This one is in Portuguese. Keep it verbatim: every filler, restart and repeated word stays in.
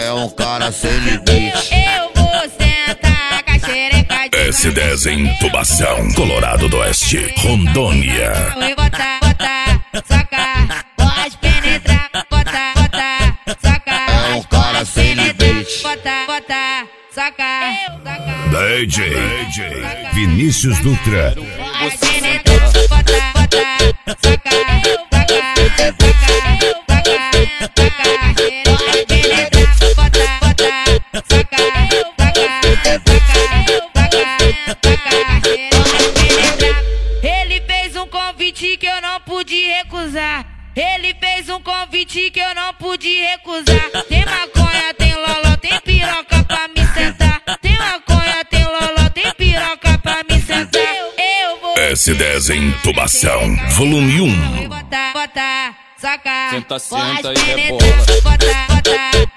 É um cara sem limite. Eu vou sentar com a xereca de S dez em Tubação, Colorado do Oeste, Rondônia. Vou botar, botar, sacar, pode penetrar, botar, botar, sacar. É um cara sem limite. Botar, botar, sacar, sacar. D J, D J Vinícius Dutra. Pode penetrar, botar, botar, sacar, sacar, sacar, sacar, sacar. Pode penetrar, botar, botar, sacar, sacar, sacar, sacar. Ele fez um convite que eu não pude recusar. Ele fez um convite que eu não pude recusar. Tem maconha, tem loló, tem piroca pra me sentar. Tem maconha, tem loló, tem piroca pra me sentar. Eu vou S dez em Tubação, volume um. botar, botar, sacar. Senta, senta pode e penetrar, rebola. botar, botar,